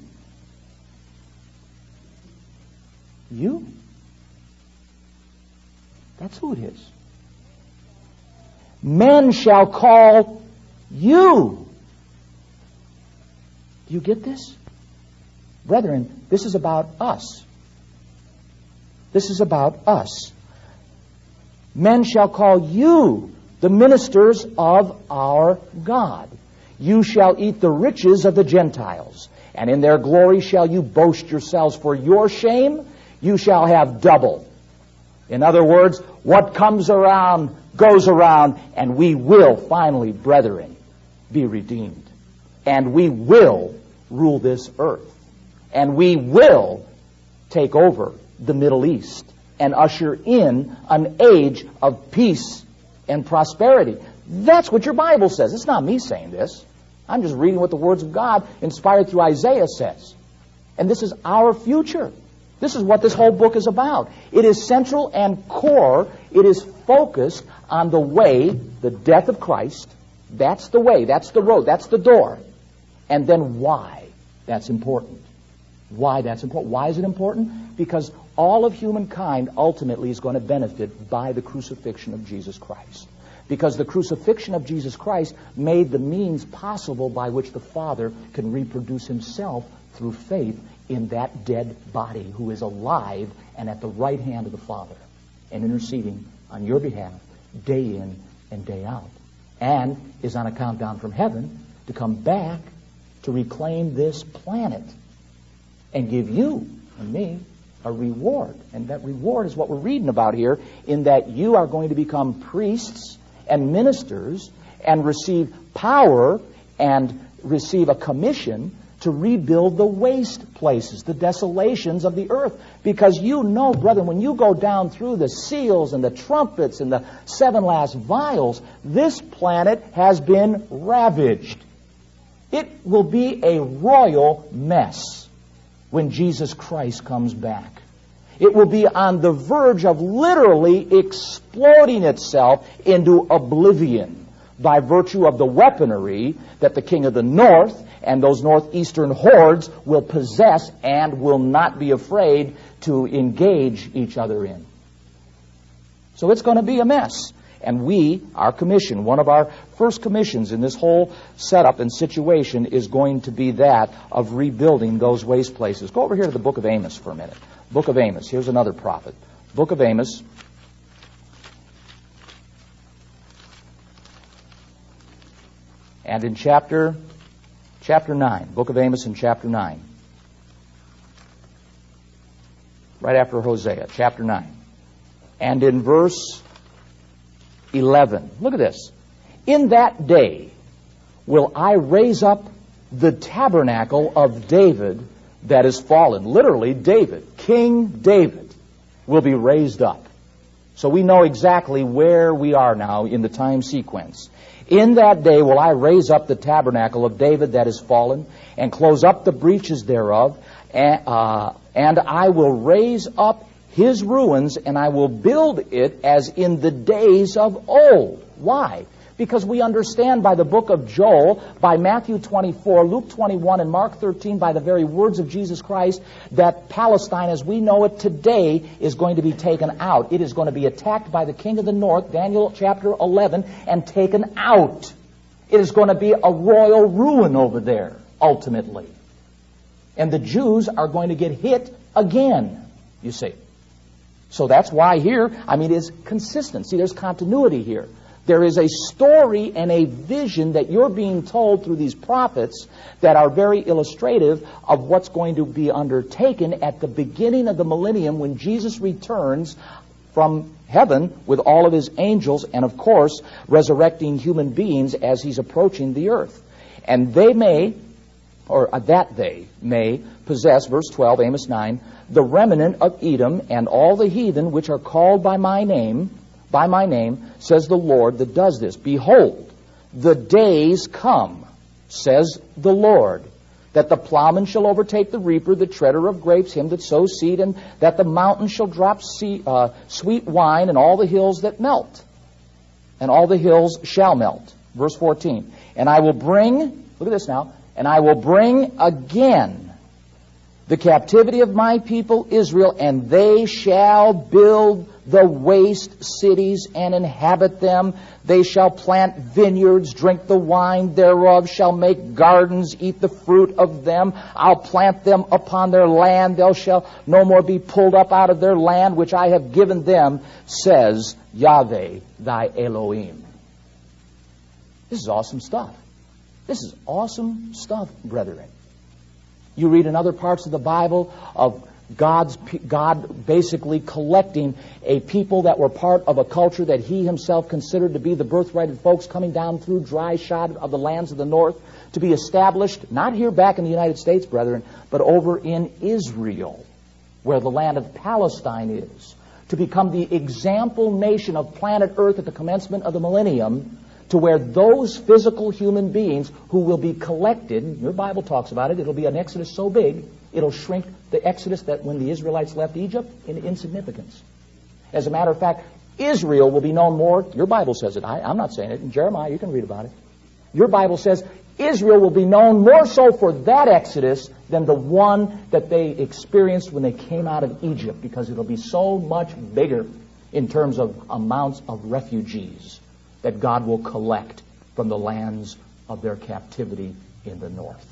You. That's who it is. Men shall call you. Do you get this? Brethren, this is about us. This is about us. Men shall call you the ministers of our God. You shall eat the riches of the Gentiles, and in their glory shall you boast yourselves. For your shame you shall have double. In other words, what comes around goes around, and we will finally, brethren, be redeemed. And we will rule this earth. And we will take over the Middle East and usher in an age of peace and prosperity. That's what your Bible says. It's not me saying this. I'm just reading what the words of God, inspired through Isaiah, says. And this is our future. This is what this whole book is about. It is central and core. It is focused on the way, the death of Christ. That's the way. That's the road. That's the door. And then why that's important. Why that's important. Why is it important? Because all of humankind ultimately is going to benefit by the crucifixion of Jesus Christ. Because the crucifixion of Jesus Christ made the means possible by which the Father can reproduce Himself through faith in that dead body who is alive and at the right hand of the Father and interceding on your behalf day in and day out, and is on a countdown from heaven to come back to reclaim this planet and give you and me a reward. And that reward is what we're reading about here, in that you are going to become priests and ministers and receive power and receive a commission to rebuild the waste places, the desolations of the earth. Because you know, brother, when you go down through the seals and the trumpets and the seven last vials, this planet has been ravaged. It will be a royal mess when Jesus Christ comes back. It will be on the verge of literally exploding itself into oblivion by virtue of the weaponry that the king of the north and those northeastern hordes will possess and will not be afraid to engage each other in. So it's going to be a mess. And we, our commission, one of our first commissions in this whole setup and situation is going to be that of rebuilding those waste places. Go over here to the book of Amos for a minute. Book of Amos. Here's another prophet. Book of Amos. And in chapter, chapter nine, book of Amos in chapter nine. Right after Hosea, chapter nine. And in verse eleven. Look at this. In that day will I raise up the tabernacle of David that is fallen. Literally, David, King David, will be raised up. So we know exactly where we are now in the time sequence. In that day will I raise up the tabernacle of David that is fallen, and close up the breaches thereof, and, uh, and I will raise up his ruins, and I will build it as in the days of old. Why? Because we understand by the book of Joel, by Matthew twenty-four, Luke twenty-one, and Mark thirteen, by the very words of Jesus Christ, that Palestine as we know it today is going to be taken out. It is going to be attacked by the king of the north, Daniel chapter eleven, and taken out. It is going to be a royal ruin over there, ultimately. And the Jews are going to get hit again, you see. So that's why here, I mean, it's consistent. See, there's continuity here. There is a story and a vision that you're being told through these prophets that are very illustrative of what's going to be undertaken at the beginning of the millennium when Jesus returns from heaven with all of his angels and, of course, resurrecting human beings as he's approaching the earth. And they may, or that they may, possess, verse twelve, Amos nine, the remnant of Edom and all the heathen which are called by my name, by my name, says the Lord that does this. Behold, the days come, says the Lord, that the plowman shall overtake the reaper, the treader of grapes, him that sows seed, and that the mountains shall drop sea, uh, sweet wine, and all the hills that melt. And all the hills shall melt. Verse fourteen. And I will bring, look at this now, and I will bring again the captivity of my people Israel, and they shall build the waste cities and inhabit them. They shall plant vineyards, drink the wine thereof, shall make gardens, eat the fruit of them. I'll plant them upon their land. They shall no more be pulled up out of their land, which I have given them, says Yahweh thy Elohim. This is awesome stuff. This is awesome stuff, brethren. You read in other parts of the Bible of God's God basically collecting a people that were part of a culture that he himself considered to be the birthrighted folks coming down through dry shod of the lands of the north to be established, not here back in the United States, brethren, but over in Israel, where the land of Palestine is, to become the example nation of planet Earth at the commencement of the millennium, to where those physical human beings who will be collected, your Bible talks about it, it'll be an exodus so big, it'll shrink the exodus that when the Israelites left Egypt into insignificance. As a matter of fact, Israel will be known more, your Bible says it, I, I'm not saying it, in Jeremiah you can read about it. Your Bible says Israel will be known more so for that exodus than the one that they experienced when they came out of Egypt, because it'll be so much bigger in terms of amounts of refugees that God will collect from the lands of their captivity in the north.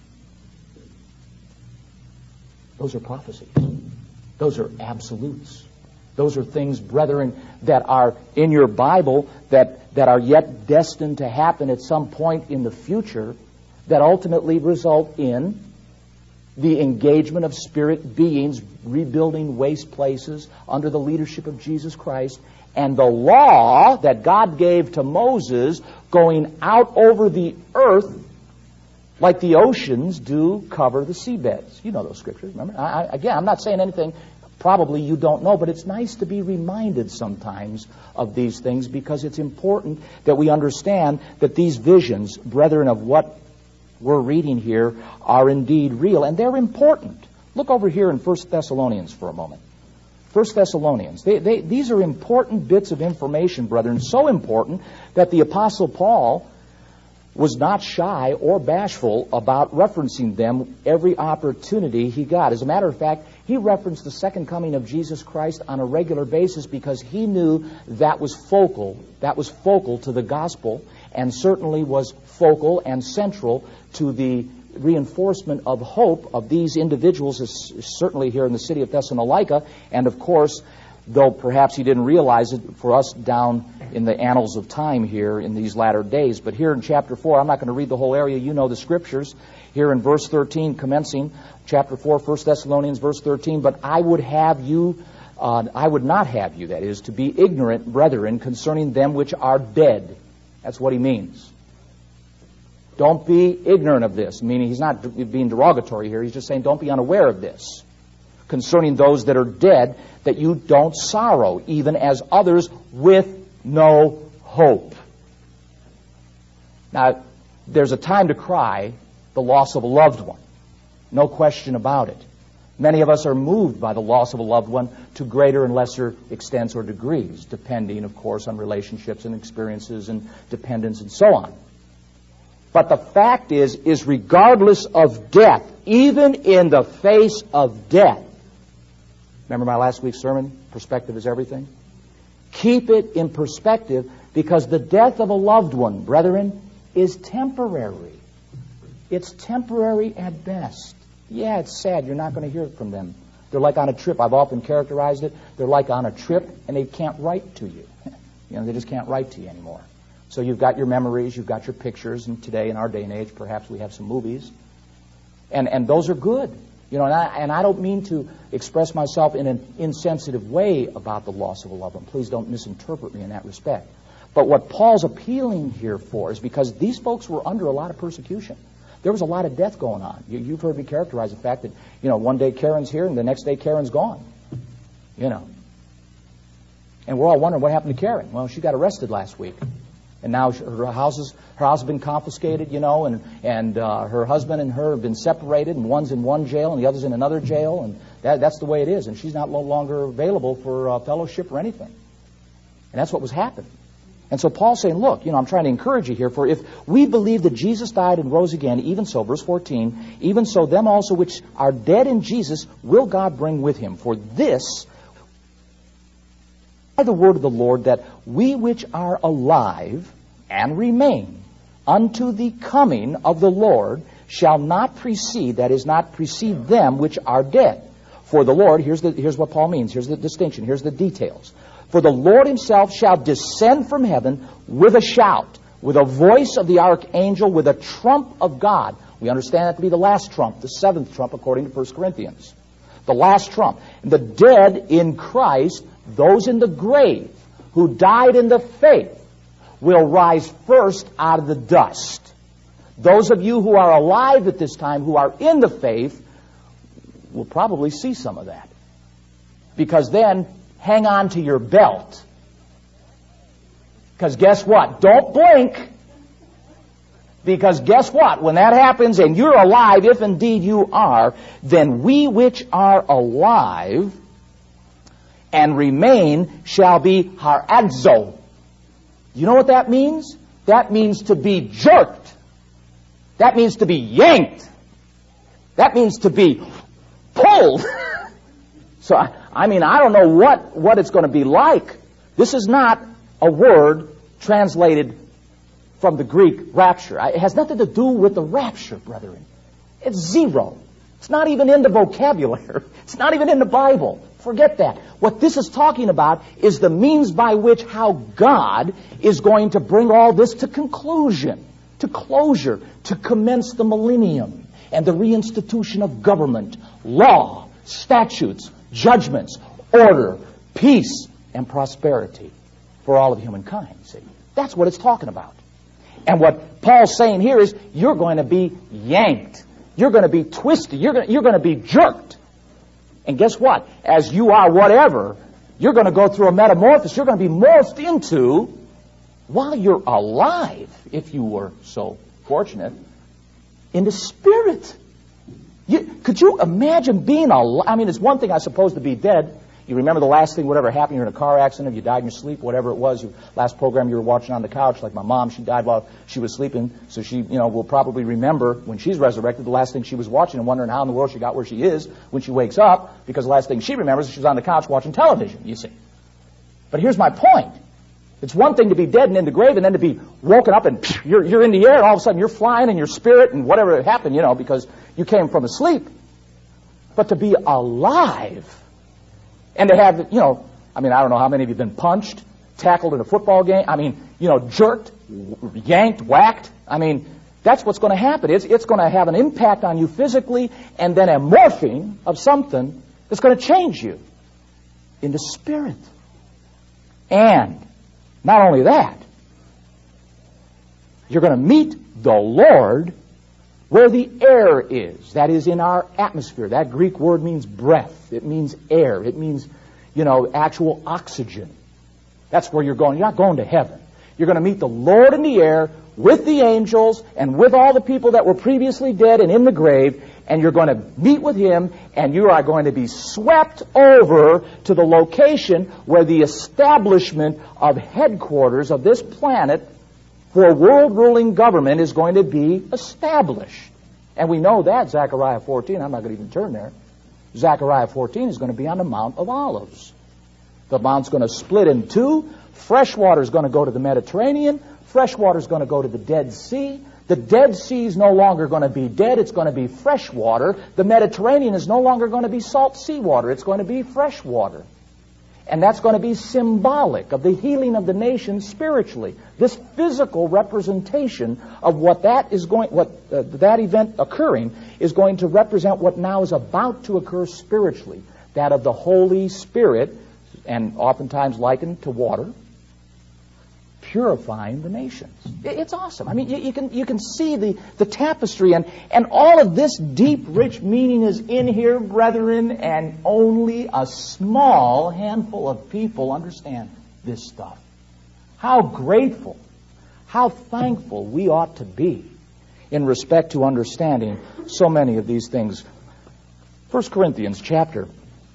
Those are prophecies. Those are absolutes. Those are things, brethren, that are in your Bible that, that are yet destined to happen at some point in the future that ultimately result in the engagement of spirit beings rebuilding waste places under the leadership of Jesus Christ, and the law that God gave to Moses going out over the earth like the oceans do cover the seabeds. You know those scriptures, remember? I, I, again, I'm not saying anything probably you don't know, but it's nice to be reminded sometimes of these things, because it's important that we understand that these visions, brethren, of what we're reading here are indeed real, and they're important. Look over here in First Thessalonians for a moment. First Thessalonians. They, they, these are important bits of information, brethren, so important that the Apostle Paul was not shy or bashful about referencing them every opportunity he got. As a matter of fact, he referenced the second coming of Jesus Christ on a regular basis because he knew that was focal, that was focal to the gospel, and certainly was focal and central to the reinforcement of hope of these individuals, certainly here in the city of Thessalonica, and of course, though perhaps he didn't realize it, for us down in the annals of time here in these latter days. But here in chapter four, I'm not going to read the whole area, you know the scriptures. Here in verse thirteen, commencing chapter four, First Thessalonians, verse thirteen, but I would have you, uh, I would not have you, that is, to be ignorant, brethren, concerning them which are dead. That's what he means. Don't be ignorant of this, meaning he's not being derogatory here. He's just saying don't be unaware of this. Concerning those that are dead, that you don't sorrow, even as others with no hope. Now, there's a time to cry the loss of a loved one. No question about it. Many of us are moved by the loss of a loved one to greater and lesser extents or degrees, depending, of course, on relationships and experiences and dependence and so on. But the fact is, is regardless of death, even in the face of death, remember my last week's sermon, perspective is everything? Keep it in perspective, because the death of a loved one, brethren, is temporary. It's temporary at best. Yeah, it's sad. You're not going to hear from them. They're like on a trip. I've often characterized it. They're like on a trip, and they can't write to you. You know, they just can't write to you anymore. So you've got your memories, you've got your pictures, and today, in our day and age, perhaps we have some movies. And and those are good. You know, and I, and I don't mean to express myself in an insensitive way about the loss of a loved one. Please don't misinterpret me in that respect. But what Paul's appealing here for is because these folks were under a lot of persecution. There was a lot of death going on. You, you've heard me characterize the fact that, you know, one day Karen's here and the next day Karen's gone. You know. And we're all wondering what happened to Karen. Well, she got arrested last week. And now her house, is, her house has been confiscated, you know, and, and uh, her husband and her have been separated, and one's in one jail and the other's in another jail, and that, that's the way it is. And she's not no longer available for uh, fellowship or anything. And that's what was happening. And so Paul's saying, look, you know, I'm trying to encourage you here, for if we believe that Jesus died and rose again, even so, verse fourteen, even so them also which are dead in Jesus will God bring with him. For this, by the word of the Lord, that we which are alive and remain unto the coming of the Lord shall not precede, that is, not precede them which are dead. For the Lord, here's, the, here's what Paul means, here's the distinction, here's the details. For the Lord himself shall descend from heaven with a shout, with a voice of the archangel, with a trump of God. We understand that to be the last trump, the seventh trump, according to First Corinthians. The last trump. And the dead in Christ, those in the grave who died in the faith, will rise first out of the dust. Those of you who are alive at this time, who are in the faith, will probably see some of that. Because then, hang on to your belt. Because guess what? Don't blink. Because guess what? When that happens and you're alive, if indeed you are, then we which are alive and remain shall be haradzo. You know what that means? That means to be jerked. That means to be yanked. That means to be pulled. So, I, I mean, I don't know what, what it's going to be like. This is not a word translated from the Greek rapture. It has nothing to do with the rapture, brethren. It's zero. It's not even in the vocabulary. It's not even in the Bible. Forget that. What this is talking about is the means by which how God is going to bring all this to conclusion, to closure, to commence the millennium and the reinstitution of government, law, statutes, judgments, order, peace, and prosperity for all of humankind. See, that's what it's talking about. And what Paul's saying here is you're going to be yanked. You're going to be twisted. You're going to, you're going to be jerked. And guess what? As you are whatever, you're going to go through a metamorphosis. You're going to be morphed into, while you're alive, if you were so fortunate, into spirit. You, could you imagine being alive? I mean, it's one thing, I suppose, to be dead. You remember the last thing, whatever happened, you're in a car accident, you died in your sleep, whatever it was, your last program you were watching on the couch, like my mom, she died while she was sleeping, so she, you know, will probably remember when she's resurrected the last thing she was watching and wondering how in the world she got where she is when she wakes up, because the last thing she remembers is she was on the couch watching television, you see. But here's my point. It's one thing to be dead and in the grave and then to be woken up and phew, you're, you're in the air and all of a sudden you're flying in your spirit and whatever happened, you know, because you came from a sleep. But to be alive and to have, you know, I mean, I don't know how many of you have been punched, tackled in a football game. I mean, you know, jerked, yanked, whacked. I mean, that's what's going to happen. It's, it's going to have an impact on you physically and then a morphing of something that's going to change you into spirit. And not only that, you're going to meet the Lord where the air is. That is in our atmosphere. That Greek word means breath. It means air. It means, you know, actual oxygen. That's where you're going. You're not going to heaven. You're going to meet the Lord in the air with the angels and with all the people that were previously dead and in the grave, and you're going to meet with Him, and you are going to be swept over to the location where the establishment of headquarters of this planet for world-ruling government is going to be established. And we know that, Zechariah fourteen, I'm not going to even turn there. Zechariah fourteen is going to be on the Mount of Olives. The mount's going to split in two. Fresh water is going to go to the Mediterranean. Fresh water is going to go to the Dead Sea. The Dead Sea is no longer going to be dead. It's going to be fresh water. The Mediterranean is no longer going to be salt seawater. It's going to be fresh water. And that's going to be symbolic of the healing of the nation spiritually. This physical representation of what that is going, what uh, that event occurring is going to represent what now is about to occur spiritually. That of the Holy Spirit, and oftentimes likened to water, purifying the nations. It's awesome. I mean, you, you can you can see the, the tapestry, and, and all of this deep, rich meaning is in here, brethren, and only a small handful of people understand this stuff. How grateful, how thankful we ought to be in respect to understanding so many of these things. First Corinthians chapter,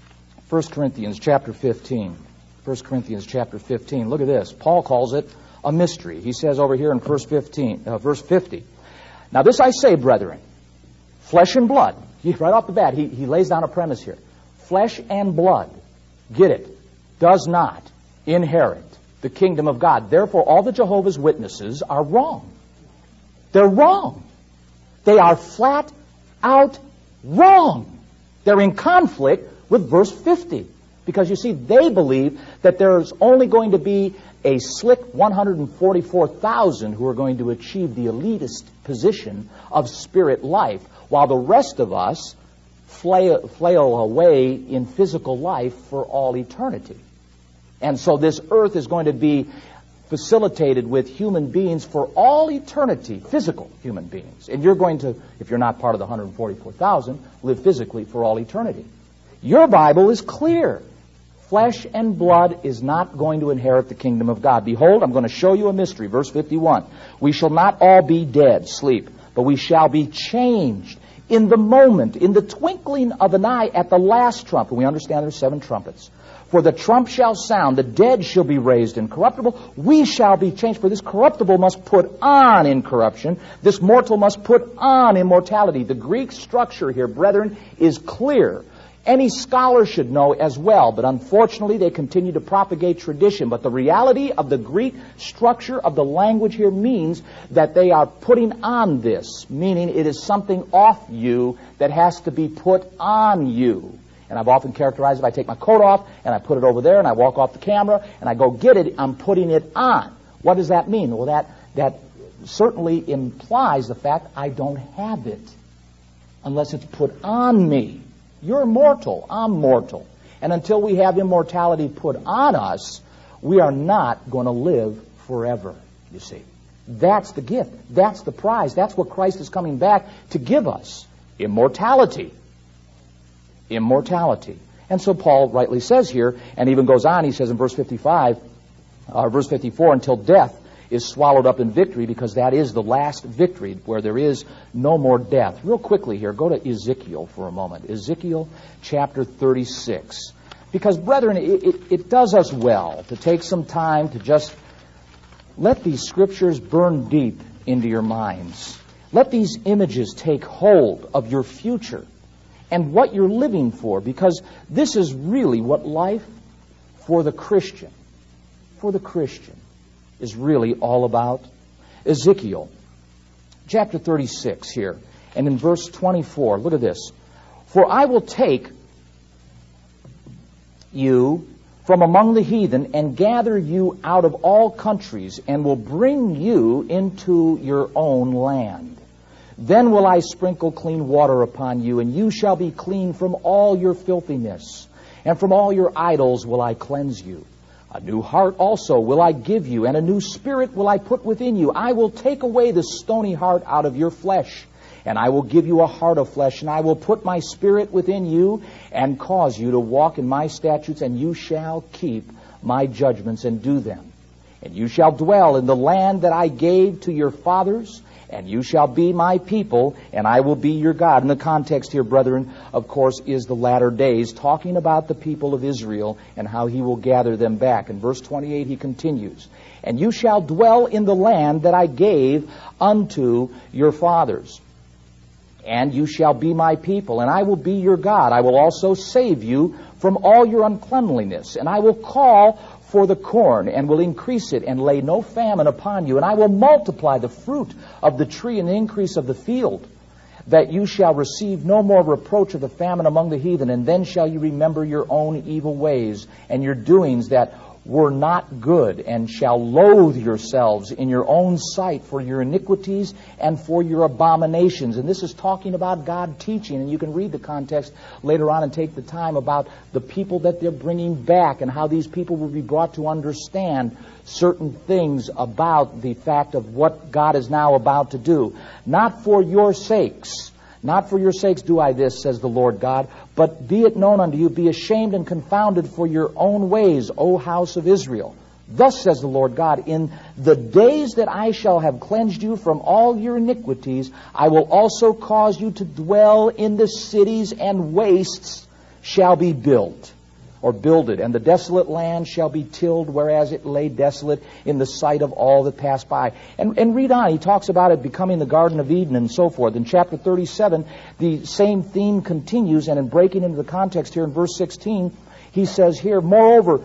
First Corinthians chapter fifteen. First Corinthians chapter fifteen. Look at this. Paul calls it a mystery. He says over here in verse fifteen, uh, verse fifty. Now this I say, brethren, flesh and blood. He, right off the bat, he, he lays down a premise here. Flesh and blood, get it, does not inherit the kingdom of God. Therefore, all the Jehovah's Witnesses are wrong. They're wrong. They are flat out wrong. They're in conflict with verse fifty. Because, you see, they believe that there's only going to be a slick one hundred forty-four thousand who are going to achieve the elitist position of spirit life, while the rest of us flail, flail away in physical life for all eternity. And so this earth is going to be facilitated with human beings for all eternity, physical human beings. And you're going to, if you're not part of the one hundred forty-four thousand, live physically for all eternity. Your Bible is clear. Flesh and blood is not going to inherit the kingdom of God. Behold, I'm going to show you a mystery. Verse fifty-one. We shall not all be dead, sleep, but we shall be changed in the moment, in the twinkling of an eye at the last trump. And we understand there's seven trumpets. For the trump shall sound, the dead shall be raised incorruptible, we shall be changed. For this corruptible must put on incorruption, this mortal must put on immortality. The Greek structure here, brethren, is clear. Any scholar should know as well, but unfortunately they continue to propagate tradition. But the reality of the Greek structure of the language here means that they are putting on this, meaning it is something off you that has to be put on you. And I've often characterized, if I take my coat off and I put it over there and I walk off the camera and I go get it, I'm putting it on. What does that mean? Well, that, that certainly implies the fact I don't have it unless it's put on me. You're mortal. I'm mortal. And until we have immortality put on us, we are not going to live forever, you see. That's the gift. That's the prize. That's what Christ is coming back to give us. Immortality. Immortality. And so Paul rightly says here, and even goes on, he says in verse fifty-five, uh, verse fifty-four, until death is swallowed up in victory, because that is the last victory where there is no more death. Real quickly here, go to Ezekiel for a moment. Ezekiel chapter thirty-six. Because, brethren, it, it, it does us well to take some time to just let these Scriptures burn deep into your minds. Let these images take hold of your future and what you're living for, because this is really what life for the Christian, for the Christian, is really all about. Ezekiel, chapter thirty-six here, and in verse twenty-four, look at this. For I will take you from among the heathen and gather you out of all countries and will bring you into your own land. Then will I sprinkle clean water upon you, and you shall be clean from all your filthiness, and from all your idols will I cleanse you. A new heart also will I give you, and a new spirit will I put within you. I will take away the stony heart out of your flesh, and I will give you a heart of flesh, and I will put my spirit within you, and cause you to walk in my statutes, and you shall keep my judgments and do them. And you shall dwell in the land that I gave to your fathers, and you shall be my people, and I will be your God. And the context here, brethren, of course, is the latter days, talking about the people of Israel and how he will gather them back. In verse twenty-eight, he continues, and you shall dwell in the land that I gave unto your fathers, and you shall be my people, and I will be your God. I will also save you from all your uncleanliness, and I will call for the corn, and will increase it, and lay no famine upon you. And I will multiply the fruit of the tree and the increase of the field, that you shall receive no more reproach of the famine among the heathen. And then shall you remember your own evil ways, and your doings that were not good, and shall loathe yourselves in your own sight for your iniquities and for your abominations. And this is talking about God teaching, and you can read the context later on and take the time about the people that they're bringing back and how these people will be brought to understand certain things about the fact of what God is now about to do. Not for your sakes, not for your sakes do I this, says the Lord God, but be it known unto you, be ashamed and confounded for your own ways, O house of Israel. Thus says the Lord God, in the days that I shall have cleansed you from all your iniquities, I will also cause you to dwell in the cities, and wastes shall be built, or builded, and the desolate land shall be tilled, whereas it lay desolate in the sight of all that pass by. And, and read on, he talks about it becoming the Garden of Eden and so forth. In chapter thirty-seven, the same theme continues, and in breaking into the context here in verse sixteen, he says here, moreover,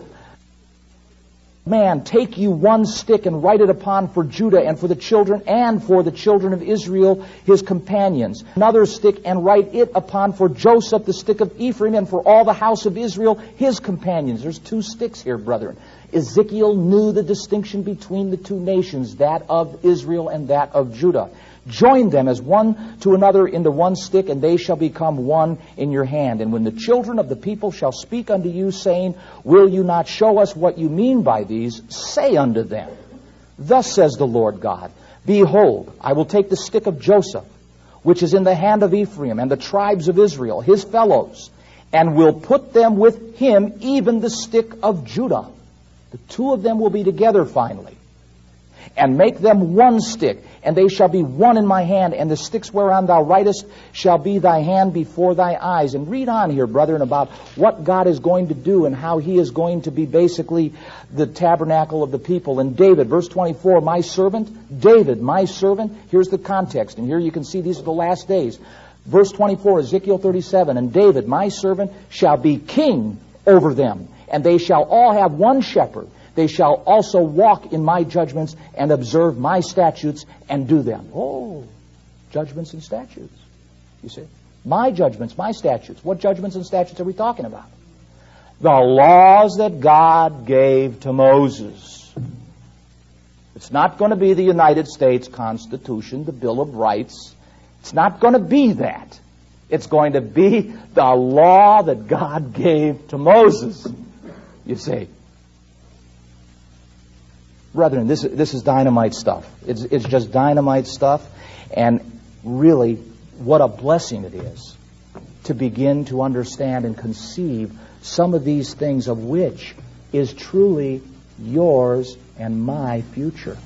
man, take you one stick and write it upon for Judah and for the children and for the children of Israel, his companions. Another stick and write it upon for Joseph, the stick of Ephraim, and for all the house of Israel, his companions. There's two sticks here, brethren. Ezekiel knew the distinction between the two nations, that of Israel and that of Judah. Join them as one to another into one stick, and they shall become one in your hand. And when the children of the people shall speak unto you, saying, will you not show us what you mean by these? Say unto them, thus says the Lord God, behold, I will take the stick of Joseph, which is in the hand of Ephraim, and the tribes of Israel, his fellows, and will put them with him, even the stick of Judah. The two of them will be together finally, and make them one stick, and they shall be one in my hand, and the sticks whereon thou writest shall be thy hand before thy eyes. And read on here, brethren, about what God is going to do and how he is going to be basically the tabernacle of the people. And David, verse twenty-four, my servant, David, my servant, here's the context, and here you can see these are the last days. Verse twenty-four, Ezekiel thirty-seven, and David, my servant, shall be king over them, and they shall all have one shepherd. They shall also walk in my judgments and observe my statutes and do them. Oh, judgments and statutes. You see? My judgments, my statutes. What judgments and statutes are we talking about? The laws that God gave to Moses. It's not going to be the United States Constitution, the Bill of Rights. It's not going to be that. It's going to be the law that God gave to Moses. You see? Brethren, this, this is dynamite stuff. It's, it's just dynamite stuff. And really, what a blessing it is to begin to understand and conceive some of these things, of which is truly yours and my future.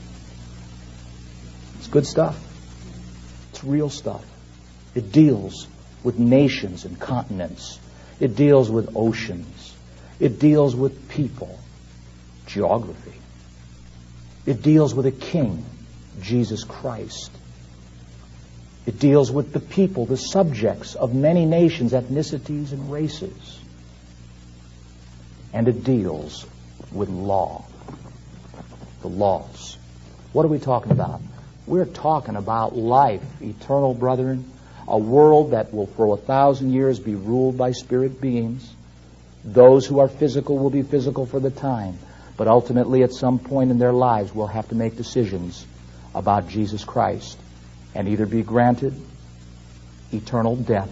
It's good stuff. It's real stuff. It deals with nations and continents. It deals with oceans. It deals with people, geography. It deals with a king, Jesus Christ. It deals with the people, the subjects of many nations, ethnicities, and races. And it deals with law, the laws. What are we talking about? We're talking about life, eternal brethren, a world that will for a thousand years be ruled by spirit beings. Those who are physical will be physical for the time, but ultimately at some point in their lives will have to make decisions about Jesus Christ and either be granted eternal death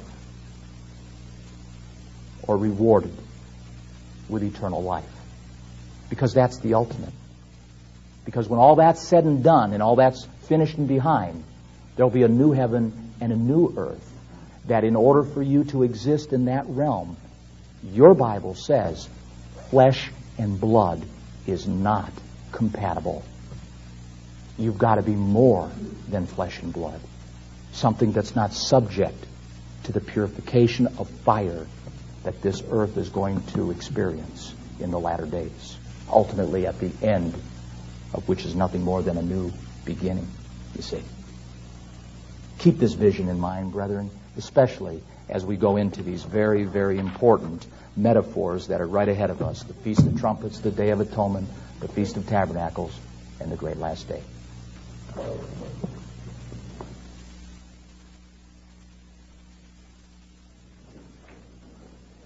or rewarded with eternal life. Because that's the ultimate. Because when all that's said and done and all that's finished and behind, there'll be a new heaven and a new earth that in order for you to exist in that realm, your Bible says flesh and blood is not compatible. You've got to be more than flesh and blood. Something that's not subject to the purification of fire that this earth is going to experience in the latter days. Ultimately at the end of which is nothing more than a new beginning, you see. Keep this vision in mind, brethren, especially as we go into these very, very important metaphors that are right ahead of us. The Feast of Trumpets, the Day of Atonement, the Feast of Tabernacles, and the Great Last Day.